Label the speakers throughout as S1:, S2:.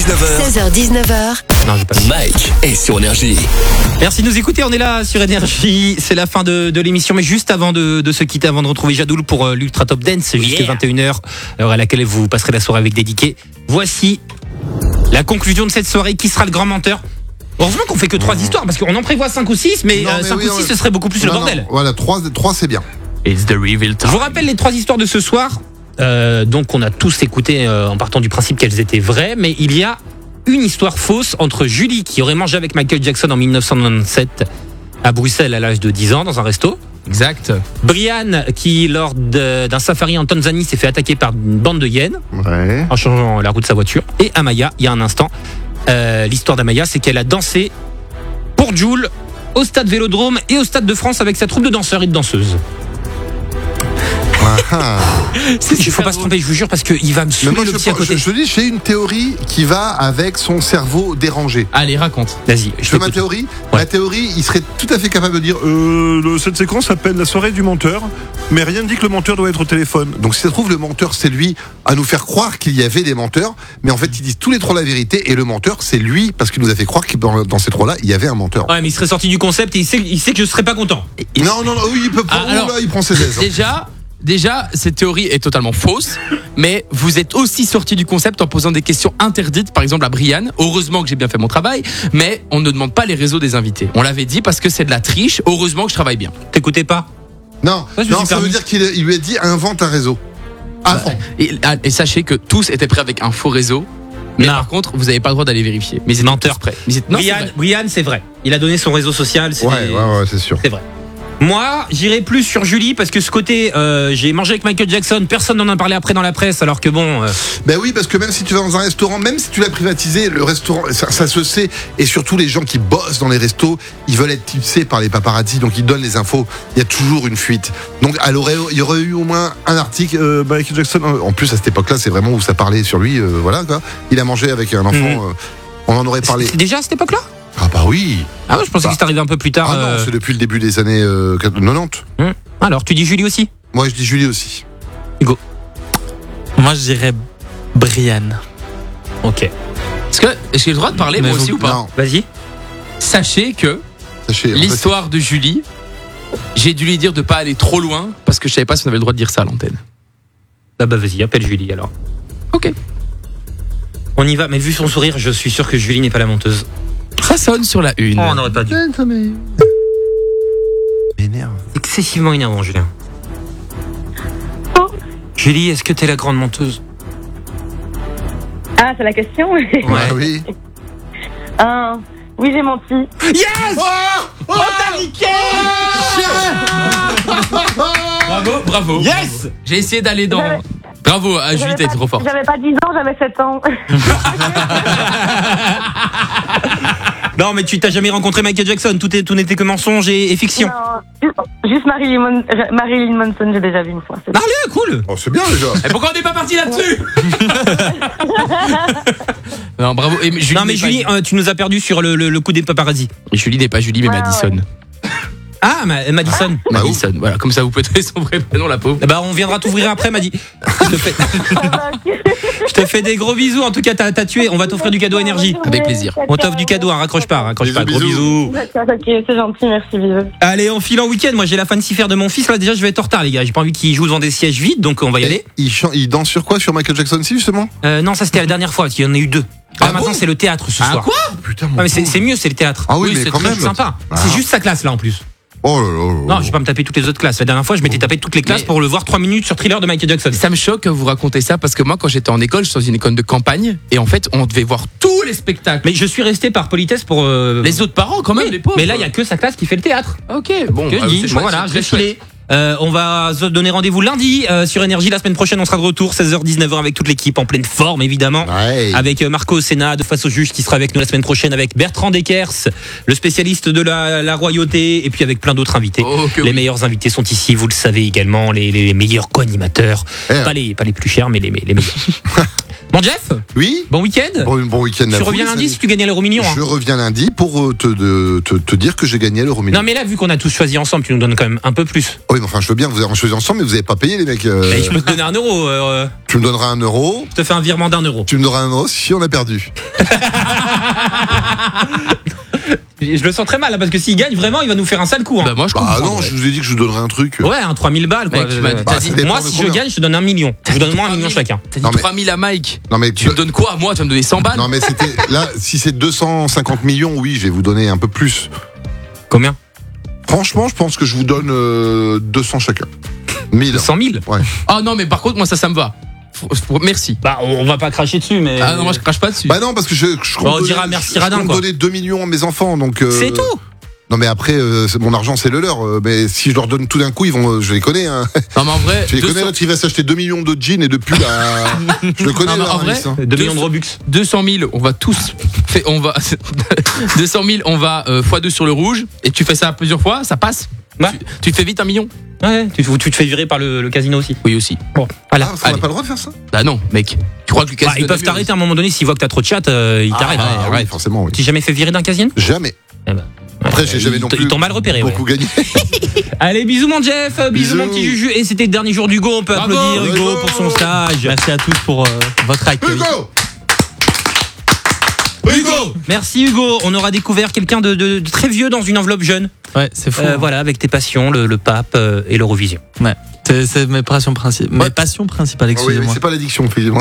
S1: 16h, 19h.
S2: Non, j'ai pas.
S3: Mike est sur Énergie.
S2: Merci de nous écouter, on est là sur Énergie. C'est la fin de l'émission, mais juste avant de se quitter, avant de retrouver Jadoul pour l'Ultra Top Dance jusqu'à 21h, l'heure à laquelle vous passerez la soirée avec Dédiqué. Voici la conclusion de cette soirée. Qui sera le grand menteur? Heureusement qu'on fait que 3 histoires, parce qu'on en prévoit 5 ou 6, mais 5 ou 6 ce serait beaucoup plus le bordel.
S4: Non. Voilà, 3 c'est bien.
S3: It's the reveal time.
S2: Je vous rappelle les 3 histoires de ce soir. Donc on a tous écouté en partant du principe qu'elles étaient vraies, mais il y a une histoire fausse entre Julie qui aurait mangé avec Michael Jackson en 1997 à Bruxelles à l'âge de 10 ans dans un resto.
S3: Exact.
S2: Brian qui lors d'un safari en Tanzanie s'est fait attaquer par une bande de hyènes en changeant la roue de sa voiture. Et Amaya, il y a un instant, l'histoire d'Amaya, c'est qu'elle a dansé pour Jul au stade Vélodrome et au stade de France avec sa troupe de danseurs et de danseuses. Il faut pas se tromper, je vous jure, parce qu'il va me saouler le petit à côté.
S4: Je dis, j'ai une théorie qui va avec son cerveau dérangé.
S3: Allez, raconte.
S2: Vas-y,
S4: Je fais ma théorie.
S2: Ouais.
S4: Ma théorie, il serait tout à fait capable de dire
S5: Cette séquence s'appelle la soirée du menteur, mais rien ne dit que le menteur doit être au téléphone.
S4: donc si ça se trouve, le menteur, c'est lui, à nous faire croire qu'il y avait des menteurs, mais en fait, ils disent tous les 3 la vérité, et le menteur, c'est lui, parce qu'il nous a fait croire que dans ces 3-là, il y avait un menteur.
S2: Ouais, mais il serait sorti du concept et il sait que je serais pas content.
S4: Non, oui, il peut prendre,
S3: alors,
S4: là, il prend ses aises.
S3: Déjà, cette théorie est totalement fausse, mais vous êtes aussi sorti du concept en posant des questions interdites, par exemple à Brian. Heureusement que j'ai bien fait mon travail, mais on ne demande pas les réseaux des invités. On l'avait dit parce que c'est de la triche. Heureusement que je travaille bien.
S2: T'écoutais pas?
S4: Non,
S2: Ouais, je me suis
S4: ça veut
S2: permis.
S4: dire qu'il lui a dit invente un réseau. Avant.
S3: Et sachez que tous étaient prêts avec un faux réseau. Mais
S2: Non.
S3: par contre, vous n'avez pas le droit d'aller vérifier. Mais ils étaient
S2: Menteur.
S3: tous prêts. Non, c'est vrai.
S2: Brian, c'est vrai. Il a donné son réseau social.
S4: Ouais, c'est sûr.
S2: C'est vrai. Moi, j'irai plus sur Julie parce que ce côté, j'ai mangé avec Michael Jackson, personne n'en a parlé après dans la presse, alors que bon.
S4: Ben oui, parce que même si tu vas dans un restaurant, même si tu l'as privatisé, le restaurant, ça se sait. Et surtout, les gens qui bossent dans les restos, ils veulent être tipsés par les paparazzis, donc ils donnent les infos. Il y a toujours une fuite. Donc, il y aurait eu au moins un article.
S5: Michael Jackson,
S4: En plus, à cette époque-là, c'est vraiment où ça parlait sur lui. Voilà, quoi. Il a mangé avec un enfant. On en aurait parlé.
S2: C'est déjà à cette époque-là?
S4: Ah bah oui.
S2: Ah ouais, je pensais que c'était arrivé un peu plus tard.
S4: Ah non, c'est depuis le début des années 90.
S2: Alors, tu dis Julie aussi?
S4: Moi, je dis Julie aussi.
S2: Hugo.
S6: Moi, je dirais Brian.
S2: Ok.
S3: Est-ce que j'ai le droit de parler moi aussi ou pas?
S4: Non,
S2: Vas-y.
S3: Sachez que
S4: sachez.
S3: l'histoire de Julie, j'ai dû lui dire de pas aller trop loin parce que je savais pas si on avait le droit de dire ça à l'antenne.
S2: Ah bah vas-y, appelle Julie alors.
S3: Ok.
S2: On y va, mais vu son sourire, je suis sûr que Julie n'est pas la menteuse.
S3: Ça sonne sur la une.
S2: Oh, on n'aurait pas dû.
S4: M'énerve.
S2: Excessivement énervant, Julien. Julie, est-ce que t'es la grande menteuse?
S7: Ah, c'est la question.
S4: Ah oui.
S7: Oui, j'ai menti.
S2: Yes!
S4: Oh
S2: t'as niqué!
S3: Bravo.
S2: Yes!
S3: J'ai essayé d'aller dans.
S7: J'avais-
S3: Bravo à Julie, t'es trop forte.
S7: J'avais pas 10 ans, j'avais 7 ans.
S2: Non, mais tu t'as jamais rencontré Michael Jackson, tout n'était que mensonge et fiction.
S7: Non, juste Marilyn Manson, j'ai déjà vu une fois.
S2: Ah, allez, cool!
S4: Oh, c'est bien déjà.
S3: Et pourquoi on n'est pas parti là-dessus? Non, bravo. Et Julie
S2: Non, mais
S3: n'est pas-
S2: Julie, tu nous as perdu sur le coup des paparazzi.
S3: Et Julie n'est pas Julie, mais
S7: Ah,
S3: Madison.
S2: Ah, Madison.
S3: Madison, voilà, comme ça vous pouvez donner son vrai prénom, la pauvre.
S2: Eh ben, on viendra t'ouvrir après, Madi. Je te fais des gros bisous. En tout cas, t'as tué. On va t'offrir du cadeau énergie.
S3: Avec plaisir.
S2: On t'offre du cadeau, hein, raccroche pas. Gros
S4: Bisous.
S2: bisous.
S7: D'accord, ok, c'est gentil, merci, bisous.
S2: Allez, on file en week-end. Moi, j'ai la fancifère de mon fils. Là, déjà, je vais être en retard, les gars. J'ai pas envie qu'il joue devant des sièges vides, donc on va y aller.
S4: Il danse sur quoi? Sur Michael Jackson aussi, justement?
S2: Non, ça c'était la dernière fois. Il y en a eu 2. Là, maintenant,
S3: bon
S2: c'est le théâtre ce soir.
S3: Quoi?
S4: Putain, mon
S2: Ah, mais c'est
S4: pauvre.
S2: mieux, c'est le théâtre.
S4: Ah oui, mais
S2: c'est
S4: quand
S2: très
S4: même.
S2: sympa.
S4: Ah.
S2: C'est juste sa classe là en plus.
S4: Oh là là.
S2: Non, je vais pas me taper toutes les autres classes. La dernière fois, je m'étais tapé toutes les classes
S3: Mais-
S2: pour le voir 3 minutes sur Thriller de Michael Jackson.
S3: Ça me choque que vous racontez ça parce que moi, quand j'étais en école, je suis dans une école de campagne et en fait, on devait voir tous les spectacles.
S2: Mais je suis resté par politesse pour.
S3: Les autres parents, quand même,
S2: Oui,
S3: les pauvres.
S2: mais là, il y a que sa classe qui fait le théâtre.
S3: Ok, bon.
S2: Que je dis.
S3: c'est
S2: Bon,
S3: chouette,
S2: voilà,
S3: c'est
S2: je vais
S3: très
S2: filer.
S3: chouette.
S2: On va se donner rendez-vous lundi sur Énergie. La semaine prochaine, on sera de retour 16h 19h avec toute l'équipe en pleine forme évidemment.
S4: Ouais.
S2: Avec Marco Sénat de Face au juge qui sera avec nous la semaine prochaine, avec Bertrand Deckers, le spécialiste de la royauté, et puis avec plein d'autres invités.
S3: Oh, que
S2: Les
S3: oui.
S2: meilleurs invités sont ici, vous le savez également, les meilleurs co-animateurs. Pas les plus chers, mais les meilleurs. Bon Jeff,
S4: Oui.
S2: bon week-end.
S4: Bon week-end. à
S2: Tu
S4: vous,
S2: reviens
S4: les
S2: lundi
S4: amis.
S2: si tu gagnais l'euro million.
S4: Je reviens lundi pour te dire que j'ai gagné l'euro million.
S2: Non mais là, vu qu'on a tous choisi ensemble, tu nous donnes quand même un peu plus.
S4: Oui, Oui, mais enfin, je veux bien que vous arrangez ensemble, mais vous avez pas payé, les mecs.
S2: Et je peux te donner 1 euro.
S4: Tu me donneras 1 euro.
S2: Je te fais un virement d'1 euro.
S4: Tu me donneras 1 euro si on a perdu.
S2: Je le sens très mal, là, parce que s'il gagne, vraiment, il va nous faire un sale coup. Hein.
S3: Bah, moi, je comprends.
S4: Ah non, je vous ai dit que je vous donnerais un truc.
S2: Ouais, un 3000 balles, quoi.
S3: Mec, tu m'as dit- t'as dit-
S4: ça dépend
S2: Moi,
S4: de
S2: si je
S4: combien.
S2: gagne, je te donne 1 million. Je vous donne moins 1 million chacun.
S3: T'as dit
S4: Non, mais-
S3: 3000 à Mike.
S4: Non, mais
S3: Tu me donnes quoi à moi? Tu vas me donner 100 balles?
S4: Non, mais c'était. Là, si c'est 250 millions, oui, je vais vous donner un peu plus.
S2: Combien
S4: Franchement, je pense que je vous donne 200 chacun. 1000.
S2: 100 000.
S4: Ouais.
S3: Ah non, mais par contre, moi, ça me va. Merci.
S2: Bah, on va pas cracher dessus, mais.
S3: Ah non, moi, je crache pas dessus.
S4: Bah non, parce que je compte
S2: Bon, on
S4: donner-
S2: dira merci
S4: je
S2: Radin,
S4: compte
S2: quoi.
S4: donner 2 millions à mes enfants, donc.
S2: C'est tout.
S4: Non, mais après, mon argent, c'est le leur. Mais si je leur donne tout d'un coup, ils vont. Je les connais, hein.
S3: Non, mais en vrai,
S4: Je les connais,
S3: 200
S4: l'autre, il va s'acheter 2 millions de jeans et de pulls à. Je le connais,
S3: Non, mais
S4: là,
S3: en vrai,
S4: Alice, hein.
S2: 2 millions de Robux.
S3: 200 000, on va tous. On va 200 000, on va x2 sur le rouge. Et tu fais ça plusieurs fois, ça passe.
S2: Ouais.
S3: Tu te fais vite 1 million.
S2: Ouais, tu te fais virer par le casino aussi.
S3: Oui aussi.
S2: Bon, voilà.
S4: Ah, parce qu'on n'a
S3: Allez.
S4: pas le droit de faire ça?
S3: Bah non, mec. Tu crois que le
S2: Bah,
S3: casino
S2: ils peuvent t'arrêter à un moment donné s'ils voient que t'as trop de chat, ils t'arrêtent.
S4: Ah, oui, forcément, oui.
S2: Tu t'es jamais fait virer d'un casino?
S4: Jamais.
S2: Eh ben,
S4: Après, j'ai jamais non plus.
S2: Ils t'ont mal repéré, ouais.
S4: beaucoup gagné.
S2: Allez, bisous mon Jeff, bisous
S4: Bisous.
S2: mon petit Juju. Et c'était le dernier jour d'Hugo, on peut
S3: Bravo,
S2: applaudir Hugo
S4: Hugo.
S2: pour son stage.
S6: Merci à tous pour votre accueil.
S4: Hugo!
S3: Hugo.
S2: Merci Hugo, on aura découvert quelqu'un de très vieux dans une enveloppe jeune.
S6: Ouais, c'est fou.
S2: Voilà, avec tes passions, le pape et l'Eurovision.
S6: Ouais. C'est mes passions principales. Mes passions principales,
S4: Ah oui, mais
S6: excusez-moi.
S4: c'est pas l'addiction, effectivement.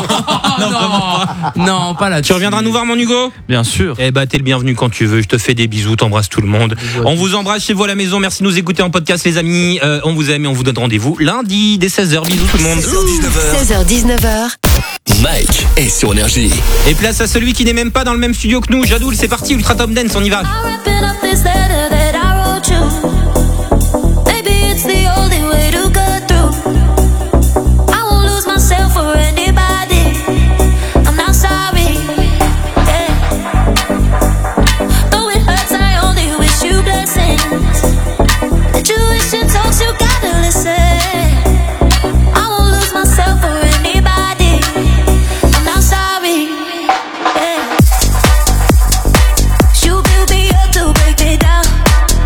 S3: Non, pas là.
S2: Tu reviendras nous voir mon Hugo?
S6: Bien sûr.
S2: Eh bah t'es le bienvenu quand tu veux, je te fais des bisous, t'embrasses tout le monde.
S6: Bisous à
S2: On vous embrasse chez vous à la maison, merci de nous écouter en podcast les amis. On vous aime et on vous donne rendez-vous lundi dès 16h. Bisous tout le monde.
S1: 16h-19h,
S8: Mike est sur Énergie.
S2: Et place à celui qui n'est même pas dans le même studio que nous, Jadoul, c'est parti, Ultra Top Dance, on y va.
S9: Wrapping up this letter that I wrote you. Maybe it's the only way to go through. I won't lose myself for anybody. I'm not sorry. Yeah. Though it hurts, I only wish you blessings. The tuition talks, you gotta listen. I won't lose myself for anybody. I'm not sorry. Yeah. You build me up to break me down.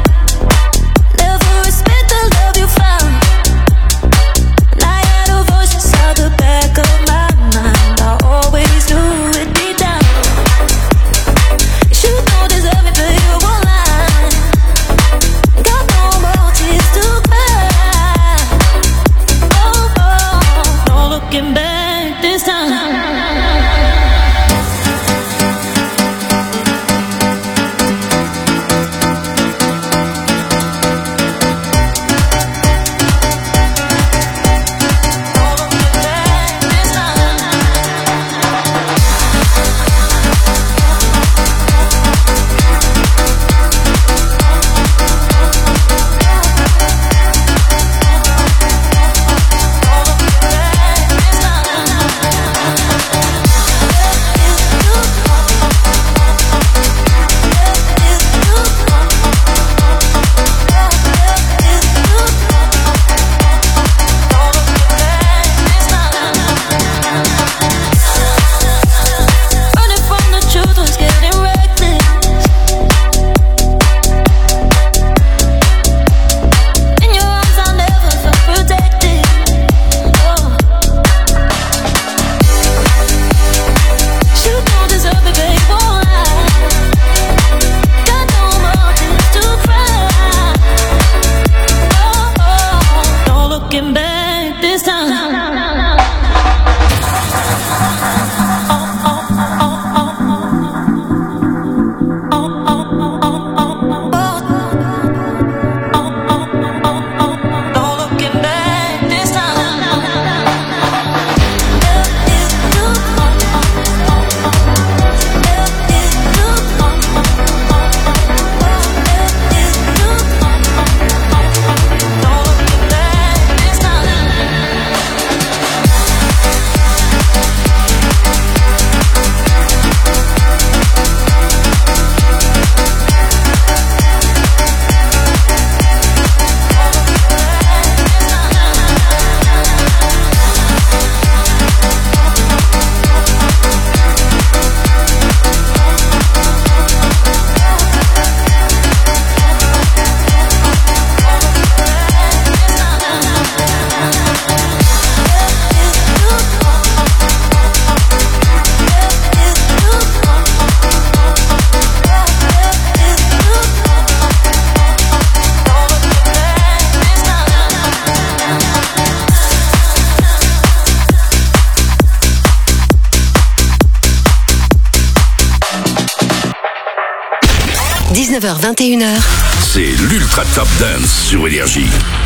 S1: 19h, 21h.
S8: C'est l'Ultra Top Dance sur Énergie.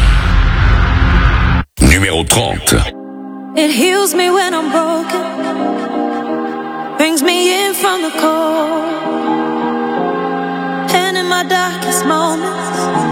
S8: Numéro 30.
S9: It heals me when I'm broken, brings me in from the cold, and in my darkest moments